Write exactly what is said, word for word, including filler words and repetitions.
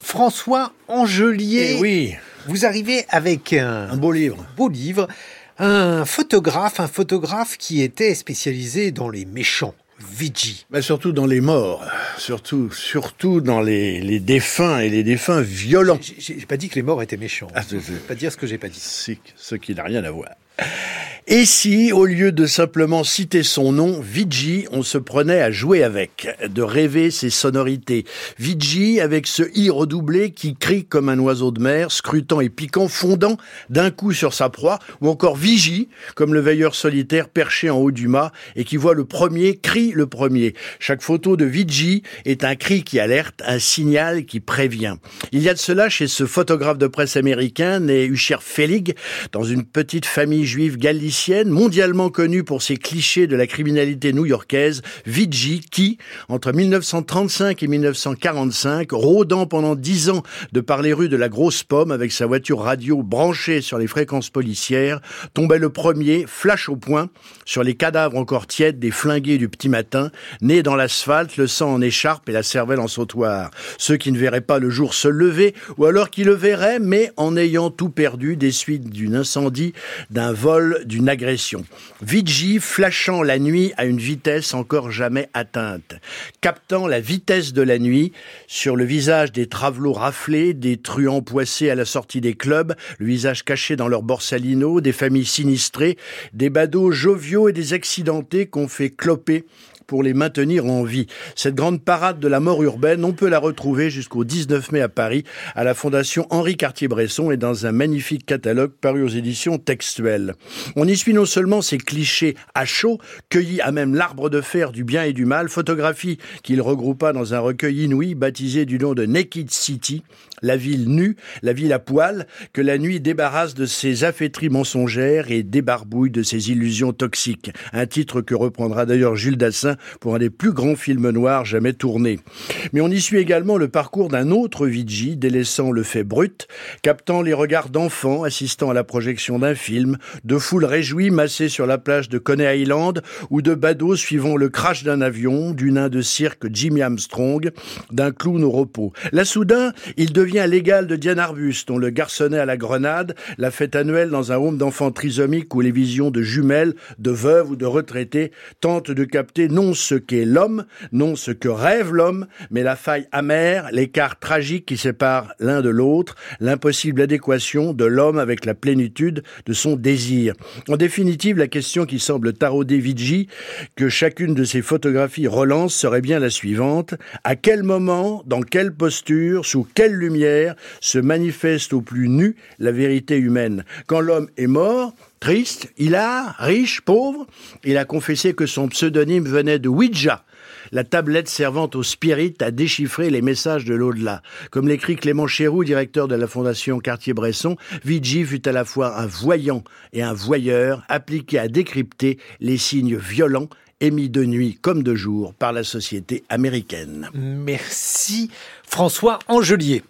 François Angelier. Eh oui. Vous arrivez avec un, un beau livre. Beau livre, un photographe, un photographe qui était spécialisé dans les méchants. Vici. Mais surtout dans les morts, surtout, surtout dans les, les défunts et les défunts violents. J'ai, j'ai pas dit que les morts étaient méchants. Ah, je ne veux pas dire ce que j'ai pas dit. C'est ce qui n'a rien à voir. Et si, au lieu de simplement citer son nom, Vici, on se prenait à jouer avec, de rêver ses sonorités. Vici, avec ce i redoublé qui crie comme un oiseau de mer, scrutant et piquant, fondant d'un coup sur sa proie, ou encore Vigie, comme le veilleur solitaire perché en haut du mât et qui voit le premier, crie le premier. Chaque photo de Vici est un cri qui alerte, un signal qui prévient. Il y a de cela chez ce photographe de presse américain, né Usher Felig, dans une petite famille juive galicienne, mondialement connu pour ses clichés de la criminalité new-yorkaise, Vici, qui, entre mille neuf cent trente-cinq et mille neuf cent quarante-cinq, rôdant pendant dix ans de par les rues de la Grosse Pomme avec sa voiture radio branchée sur les fréquences policières, tombait le premier, flash au poing, sur les cadavres encore tièdes des flingués du petit matin, nés dans l'asphalte, le sang en écharpe et la cervelle en sautoir. Ceux qui ne verraient pas le jour se lever, ou alors qui le verraient, mais en ayant tout perdu des suites d'un incendie, d'un vol, d'une agression. Vici flashant la nuit à une vitesse encore jamais atteinte, captant la vitesse de la nuit sur le visage des travelots raflés, des truands poissés à la sortie des clubs, le visage caché dans leurs borsalino, des familles sinistrées, des badauds joviaux et des accidentés qu'on fait cloper pour les maintenir en vie. Cette grande parade de la mort urbaine, on peut la retrouver jusqu'au dix-neuf mai à Paris, à la Fondation Henri Cartier-Bresson et dans un magnifique catalogue paru aux éditions Textuelles. On y suit non seulement ces clichés à chaud, cueillis à même l'arbre de fer du bien et du mal, photographie qu'il regroupa dans un recueil inouï baptisé du nom de Naked City, la ville nue, la ville à poil, que la nuit débarrasse de ses affaîtries mensongères et débarbouille de ses illusions toxiques. Un titre que reprendra d'ailleurs Jules Dassin pour un des plus grands films noirs jamais tournés. Mais on y suit également le parcours d'un autre Vici, délaissant le fait brut, captant les regards d'enfants assistant à la projection d'un film, de foules réjouies massées sur la plage de Coney Island, ou de badauds suivant le crash d'un avion, du nain de cirque Jimmy Armstrong, d'un clown au repos. Là, soudain, il devient l'égal de Diane Arbus, dont le garçonnet à la Grenade, la fête annuelle dans un home d'enfants trisomiques où les visions de jumelles, de veuves ou de retraités tentent de capter non ce qu'est l'homme, non ce que rêve l'homme, mais la faille amère, l'écart tragique qui sépare l'un de l'autre, l'impossible adéquation de l'homme avec la plénitude de son désir. En définitive, la question qui semble tarauder Vici, que chacune de ses photographies relance, serait bien la suivante. À quel moment, dans quelle posture, sous quelle lumière se manifeste au plus nu la vérité humaine? Quand l'homme est mort, triste, hilar, riche, pauvre, il a confessé que son pseudonyme venait de Ouija, la tablette servant aux spirites à déchiffrer les messages de l'au-delà. Comme l'écrit Clément Chéroux, directeur de la Fondation Cartier-Bresson, Vici fut à la fois un voyant et un voyeur, appliqué à décrypter les signes violents émis de nuit comme de jour par la société américaine. Merci François Angelier.